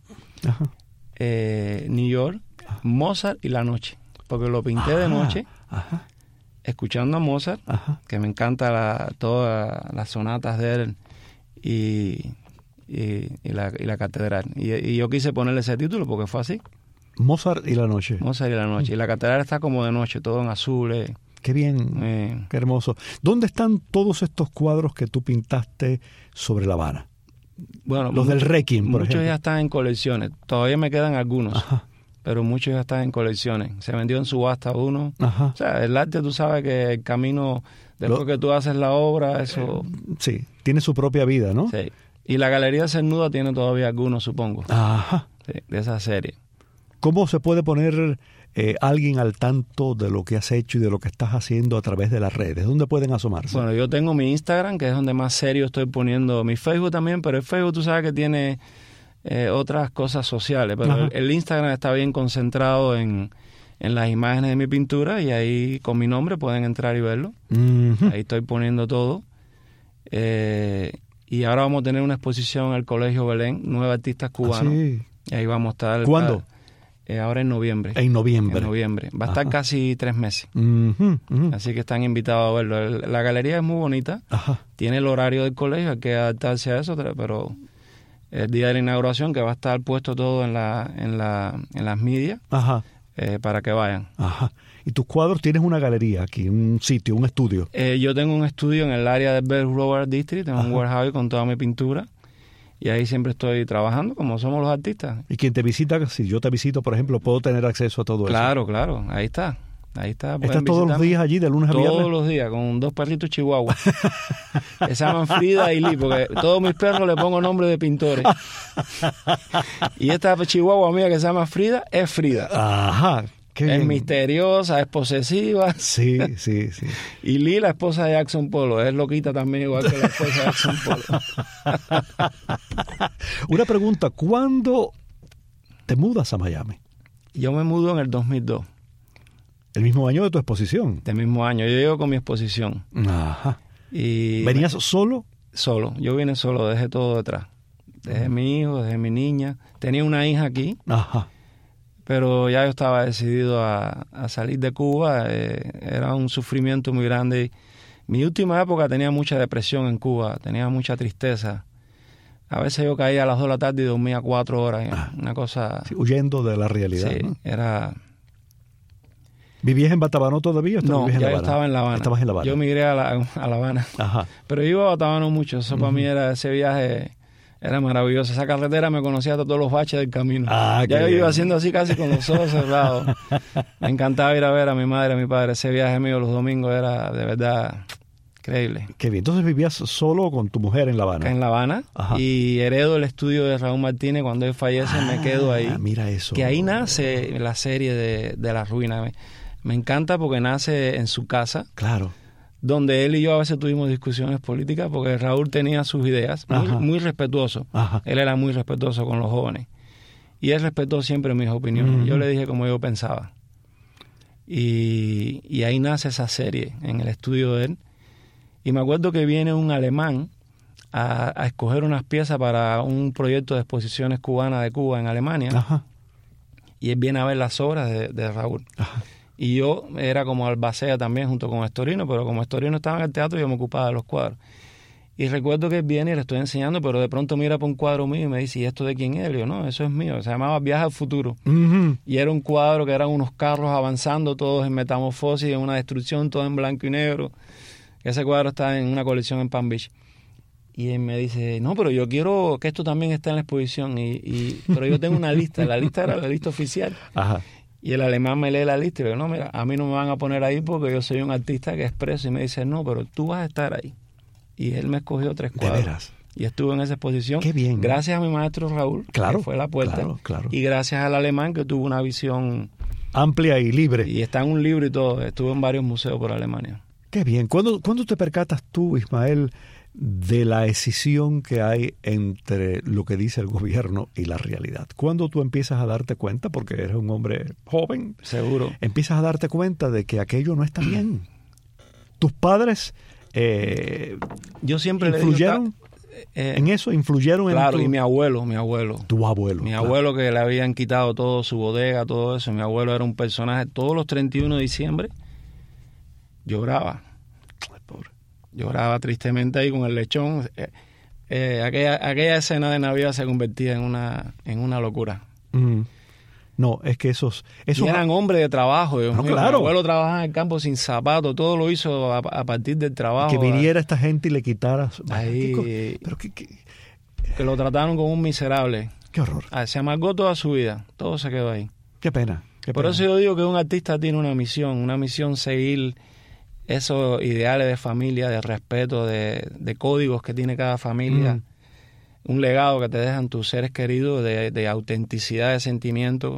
New York, Mozart y la noche. Porque lo pinté de noche. escuchando a Mozart, que me encanta todas las sonatas de él y la catedral. Y yo quise ponerle ese título porque fue así. Mozart y la noche. Mozart y la noche. Y la catedral está como de noche, todo en azul. Qué bien, qué hermoso. ¿Dónde están todos estos cuadros que tú pintaste sobre La Habana? Bueno, los del Requiem, por ejemplo. Muchos ya están en colecciones. Todavía me quedan algunos. Pero muchos ya están en colecciones. Se vendió en subasta uno. O sea, el arte, tú sabes que el camino, después que tú haces la obra, eso... sí, tiene su propia vida, ¿no? Sí. Y la Galería Cernuda tiene todavía algunos, supongo. Sí, de esa serie. ¿Cómo se puede poner alguien al tanto de lo que has hecho y de lo que estás haciendo a través de las redes? ¿Dónde pueden asomarse? Bueno, yo tengo mi Instagram, que es donde más serio estoy poniendo, mi Facebook también, pero el Facebook tú sabes que tiene... otras cosas sociales, pero el Instagram está bien concentrado en las imágenes de mi pintura y ahí con mi nombre pueden entrar y verlo. Ahí estoy poniendo todo. Y ahora vamos a tener una exposición en el Colegio Belén, 9 artistas cubanos. Sí. Y ahí vamos a estar. ¿Cuándo? Ahora en noviembre. En noviembre. En noviembre. Va a estar casi 3 meses. Así que están invitados a verlo. La galería es muy bonita. Tiene el horario del colegio, hay que adaptarse a eso, pero... el día de la inauguración, que va a estar puesto todo en las medias para que vayan. ¿Y tus cuadros? ¿Tienes una galería aquí, un sitio, un estudio? Yo tengo un estudio en el área del Bell Road District, tengo un warehouse con toda mi pintura y ahí siempre estoy trabajando como somos los artistas. ¿Y quien te visita, si yo te visito, por ejemplo, puedo tener acceso a todo eso? Claro, ahí está. Ahí está. ¿Estás todos los días allí, de lunes a viernes? Todos los días, con 2 perritos chihuahuas. Que se llaman Frida y Lee, porque todos mis perros le pongo nombre de pintores. Y esta chihuahua mía que se llama Frida, es Frida. Qué es bien. Misteriosa, es posesiva. Sí. Y Lee, la esposa de Jackson Pollock, es loquita también, igual que la esposa de Jackson Pollock. Una pregunta, ¿cuándo te mudas a Miami? Yo me mudo en el 2002. ¿El mismo año de tu exposición? Del mismo año. Yo llego con mi exposición. Y ¿venías solo? Solo. Yo vine solo, dejé todo detrás. Dejé mi hijo, dejé mi niña. Tenía una hija aquí. Pero ya yo estaba decidido a salir de Cuba. Era un sufrimiento muy grande. Mi última época tenía mucha depresión en Cuba. Tenía mucha tristeza. A veces yo caía a las 2 de la tarde y dormía 4 horas. Una cosa... Sí, huyendo de la realidad. Sí, ¿no? era... ¿Vivías en Batabano todavía? No, ya yo estaba en La Habana. Estabas en La Habana. Yo migré a La Habana. Pero yo iba a Batabano mucho. Eso para mí era, ese viaje era maravilloso. Esa carretera me conocía a todos los baches del camino. Ya yo iba haciendo así casi con los ojos cerrados. Me encantaba ir a ver a mi madre, a mi padre. Ese viaje mío los domingos era de verdad increíble. Qué bien. Entonces vivías solo con tu mujer en La Habana. En La Habana. Y heredo el estudio de Raúl Martínez. Cuando él fallece me quedo ahí. Mira eso. Que ahí nace la serie de La Ruina. Me encanta porque nace en su casa. Claro. Donde él y yo a veces tuvimos discusiones políticas porque Raúl tenía sus ideas, muy respetuoso. Él era muy respetuoso con los jóvenes. Y él respetó siempre mis opiniones. Yo le dije como yo pensaba. Y ahí nace esa serie, en el estudio de él. Y me acuerdo que viene un alemán a escoger unas piezas para un proyecto de exposiciones cubanas de Cuba en Alemania. Y él viene a ver las obras de Raúl. Y yo era como albacea también junto con Estorino, pero como Estorino estaba en el teatro yo me ocupaba de los cuadros. Y recuerdo que él viene y le estoy enseñando, pero de pronto mira por un cuadro mío y me dice, ¿y esto de quién es? Y yo, no, eso es mío. Se llamaba Viaje al Futuro. Y era un cuadro que eran unos carros avanzando, todos en metamorfosis, en una destrucción, todo en blanco y negro. Ese cuadro está en una colección en Palm Beach. Y él me dice, no, pero yo quiero que esto también esté en la exposición. Pero yo tengo una lista. La lista era la lista oficial. Y el alemán me lee la lista y le digo, no, mira, a mí no me van a poner ahí porque yo soy un artista que expreso. Y me dice, no, pero tú vas a estar ahí. Y él me escogió 3 cuadros. ¿De veras? Y estuve en esa exposición. Qué bien. Gracias a mi maestro Raúl, que fue la puerta. Claro. Y gracias al alemán, que tuvo una visión... amplia y libre. Y está en un libro y todo. Estuve en varios museos por Alemania. Qué bien. ¿Cuándo te percatas tú, Ismael, de la escisión que hay entre lo que dice el gobierno y la realidad? ¿Cuándo tú empiezas a darte cuenta, porque eres un hombre joven? Seguro. Empiezas a darte cuenta de que aquello no está bien. ¿Tus padres yo siempre influyeron en eso? ¿Influyeron en Claro, y mi abuelo. Tu abuelo. Mi abuelo, que le habían quitado todo, su bodega, todo eso. Mi abuelo era un personaje. Todos los 31 de diciembre lloraba. Pobre. Lloraba tristemente ahí con el lechón. Aquella escena de Navidad se convertía en una locura. No, es que esos y eran hombres de trabajo. No, claro. Mi abuelo trabajaba en el campo sin zapatos, todo lo hizo a partir del trabajo. Que viniera esta gente y le quitara... Ahí, pero que lo trataron como un miserable. Qué horror. Se amargó toda su vida, todo se quedó ahí. Qué pena. Por eso yo digo que un artista tiene una misión seguir esos ideales de familia, de respeto, de códigos que tiene cada familia. Un legado que te dejan tus seres queridos de autenticidad, de sentimiento.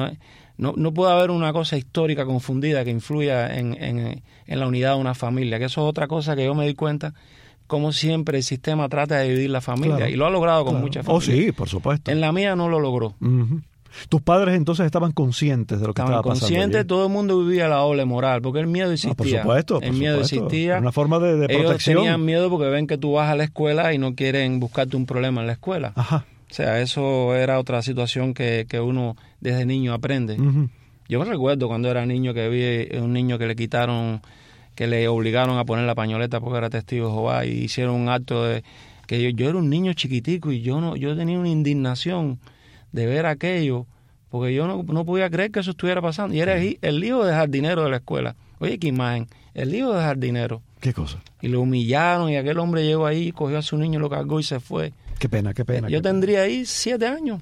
No puede haber una cosa histórica confundida que influya en la unidad de una familia, que eso es otra cosa que yo me di cuenta, como siempre el sistema trata de dividir la familia, claro, y lo ha logrado con muchas familias. Oh, sí, por supuesto. En la mía no lo logró. ¿Tus padres entonces estaban conscientes de lo que estaba pasando? Estaban conscientes, todo el mundo vivía la doble moral, porque el miedo existía. Por supuesto. El miedo existía. Una forma de protección. Ellos tenían miedo porque ven que tú vas a la escuela y no quieren buscarte un problema en la escuela. Ajá. O sea, eso era otra situación que uno desde niño aprende. Yo me recuerdo cuando era niño que vi un niño que le quitaron, que le obligaron a poner la pañoleta porque era testigo de Jehová, y hicieron un acto de que yo era un niño chiquitico y yo tenía una indignación de ver aquello, porque yo no podía creer que eso estuviera pasando. Y era el hijo de jardinero de la escuela. Oye, qué imagen. El hijo de jardinero. ¿Qué cosa? Y lo humillaron y aquel hombre llegó ahí, cogió a su niño, lo cargó y se fue. Qué pena, qué pena. Yo tendría ahí 7 años.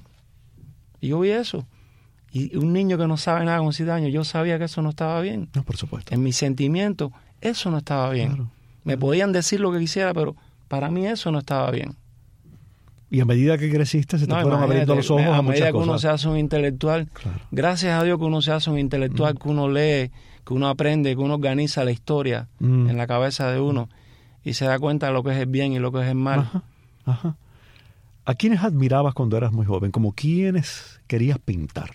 Y yo vi eso. Y un niño que no sabe nada con 7 años, yo sabía que eso no estaba bien. No, por supuesto. En mis sentimientos, eso no estaba bien. Claro. Me podían decir lo que quisiera, pero para mí eso no estaba bien. Y a medida que creciste se te fueron abriendo los ojos a muchas cosas. A medida que uno se hace un intelectual, claro, gracias a Dios que uno se hace un intelectual, que uno lee, que uno aprende, que uno organiza la historia en la cabeza de uno y se da cuenta de lo que es el bien y lo que es el mal. Ajá. ¿A quiénes admirabas cuando eras muy joven? ¿Como quiénes querías pintar?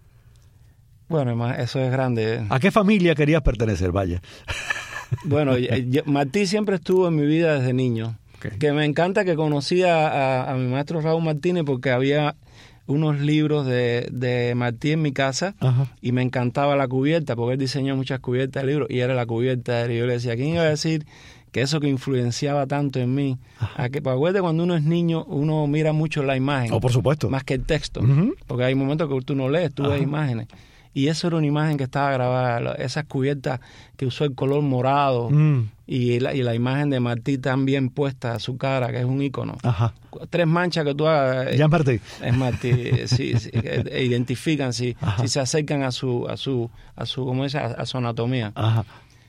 Bueno, eso es grande. ¿A qué familia querías pertenecer? Vaya. Bueno, Martí siempre estuvo en mi vida desde niño. Okay. Que me encanta que conocí a mi maestro Raúl Martínez porque había unos libros de Martí en mi casa. Ajá. Y me encantaba la cubierta porque él diseñó muchas cubiertas de libros y era la cubierta de él. Y yo le decía, ¿quién iba a decir que eso que influenciaba tanto en mí? Acuérdate, cuando uno es niño, uno mira mucho la imagen. Oh, por supuesto. Más que el texto. Porque hay momentos que tú no lees, tú ves imágenes. Y eso era una imagen que estaba grabada, esas cubiertas que usó el color morado y la imagen de Martí también puesta a su cara, que es un ícono. Ajá. 3 manchas que tú hagas. Ya es Martí. Es Martí, sí, identifican, si se acercan a su ¿cómo dice? A su anatomía. Ajá.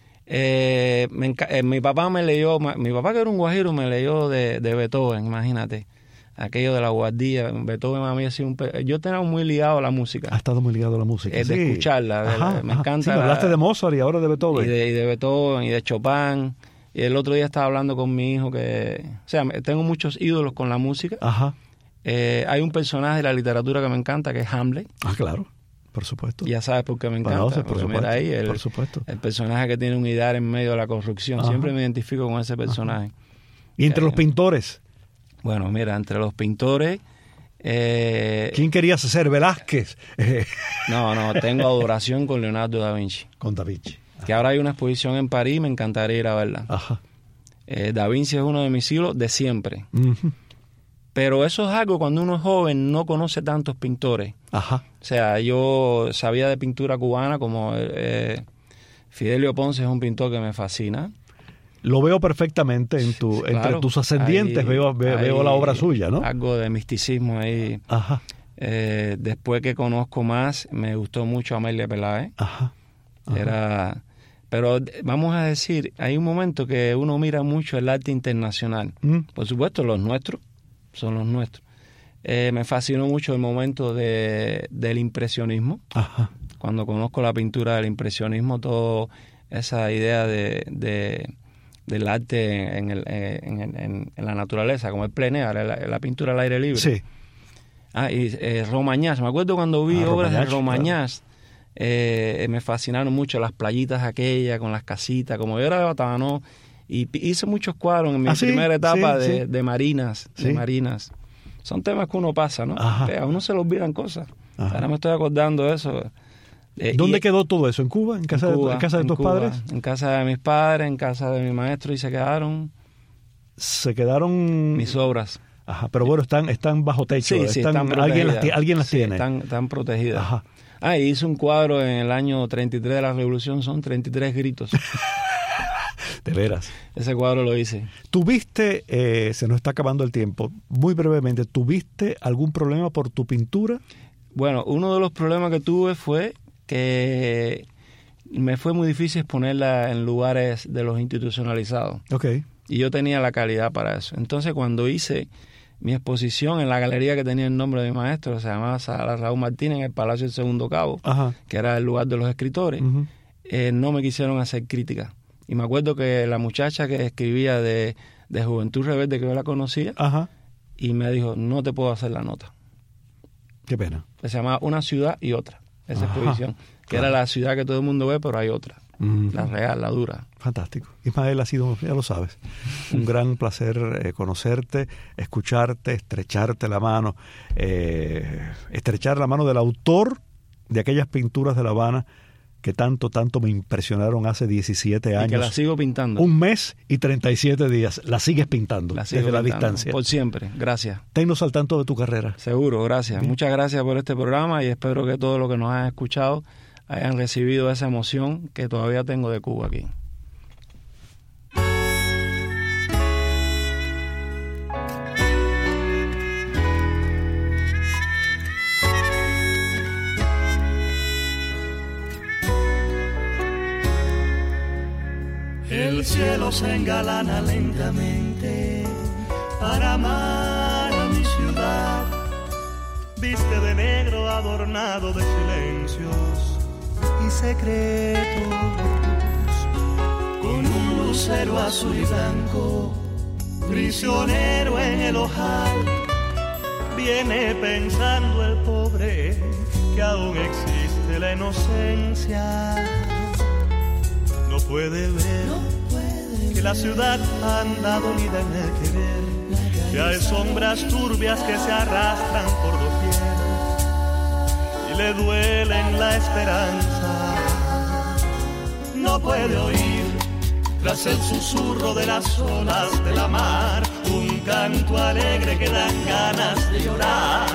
Mi papá que era un guajiro, me leyó de Beethoven, imagínate. Aquello de la guardilla, Beethoven a mí ha sido yo tenía muy ligado a la música. Ha estado muy ligado a la música. Es de escucharla, me encanta. Sí, hablaste de Mozart y ahora de Beethoven. Y de Beethoven y de Chopin. Y el otro día estaba hablando con mi hijo tengo muchos ídolos con la música. Ajá. Hay un personaje de la literatura que me encanta, que es Hamlet. Ah, claro, por supuesto. Ya sabes por qué me encanta. Por supuesto, mira ahí, por supuesto. El personaje que tiene un ideal en medio de la corrupción. Ajá. Siempre me identifico con ese personaje. Ajá. ¿Y entre los pintores? Bueno, mira, entre los pintores... ¿Quién querías ser? ¿Velázquez? No, tengo adoración con Leonardo da Vinci. Con Da Vinci. Que ahora hay una exposición en París, me encantaría ir a verla. Ajá. Da Vinci es uno de mis ídolos de siempre. Pero eso es algo cuando uno es joven, no conoce tantos pintores. Ajá. O sea, yo sabía de pintura cubana, como Fidelio Ponce es un pintor que me fascina. Lo veo perfectamente entre tus ascendientes, veo la obra suya, ¿no? Algo de misticismo ahí. Ajá. Después que conozco más, me gustó mucho Amelia Peláez. Ajá. Pero vamos a decir, hay un momento que uno mira mucho el arte internacional. Por supuesto, los nuestros son los nuestros. Me fascinó mucho el momento del impresionismo. Ajá. Cuando conozco la pintura del impresionismo, toda esa idea del arte en la naturaleza, como el plein air, la pintura al aire libre. Sí. Y Romagnás, me acuerdo cuando vi obras de Romagnás, claro. Me fascinaron mucho las playitas aquellas con las casitas, como yo era de Batabanó, y hice muchos cuadros en mi primera etapa de marinas, Son temas que uno pasa, ¿no? A uno se le olvidan cosas. Ajá. Ahora me estoy acordando de eso. ¿Dónde quedó todo eso? ¿En Cuba? ¿En casa de tus padres? En casa de mis padres, en casa de mi maestro, y se quedaron mis obras. Ajá, pero bueno, están bajo techo. Sí, están protegidas. Alguien las tiene. Están protegidas. Ajá. Y hice un cuadro en el año 33 de la Revolución, son 33 gritos. De veras. Ese cuadro lo hice. ¿Tuviste, se nos está acabando el tiempo, muy brevemente, ¿tuviste algún problema por tu pintura? Bueno, uno de los problemas que tuve fue que me fue muy difícil exponerla en lugares de los institucionalizados. Okay. Y yo tenía la calidad para eso. Entonces, cuando hice mi exposición en la galería que tenía el nombre de mi maestro, se llamaba Sala Raúl Martínez, en el Palacio del Segundo Cabo, Ajá. que era el lugar de los escritores, uh-huh. No me quisieron hacer críticas. Y me acuerdo que la muchacha que escribía de Juventud Rebelde, que yo la conocía, Ajá. y me dijo, no te puedo hacer la nota. Qué pena. Se llamaba Una ciudad y otra, esa exposición, que era la ciudad que todo el mundo ve, pero hay otra. La real, la dura. Fantástico. Ismael, ha sido, ya lo sabes, un gran placer conocerte, escucharte, estrecharte la mano, estrechar la mano del autor de aquellas pinturas de La Habana que tanto me impresionaron hace 17 años. Y que la sigo pintando. 1 mes y 37 días. La sigues pintando desde la distancia. Por siempre. Gracias. Tennos al tanto de tu carrera. Seguro, gracias. Bien. Muchas gracias por este programa y espero que todos los que nos han escuchado hayan recibido esa emoción que todavía tengo de Cuba aquí. El cielo se engalana lentamente para amar a mi ciudad. Viste de negro adornado de silencios y secretos, con un lucero azul y blanco, prisionero en el ojal. Viene pensando el pobre que aún existe la inocencia. No puede ver que la ciudad anda dolida en el querer, que hay sombras turbias que se arrastran por doquier y le duelen la esperanza. No puede oír, tras el susurro de las olas de la mar, un canto alegre que dan ganas de llorar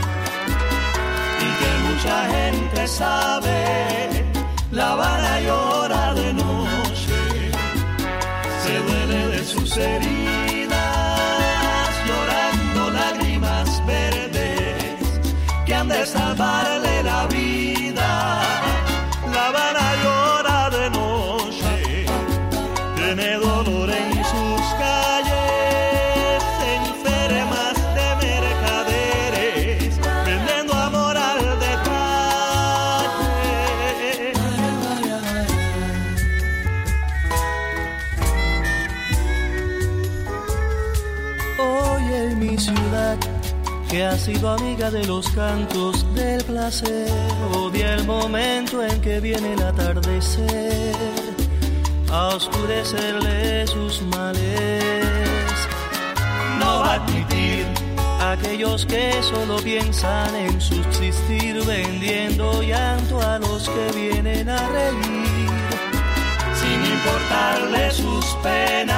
y que mucha gente sabe. La Habana llora de noche, se duele de sus heridas, llorando lágrimas verdes que han de salvarle la vida. La Habana llora de noche, tiene dolor en sus calles, enfermas de mercaderes, vendiendo amor al detalle. Hoy en mi ciudad, que ha sido amiga de los cantos del placer, odia el momento en que viene el atardecer a oscurecerle sus males. No va a admitir a aquellos que solo piensan en subsistir, vendiendo llanto a los que vienen a reír, sin importarle sus penas.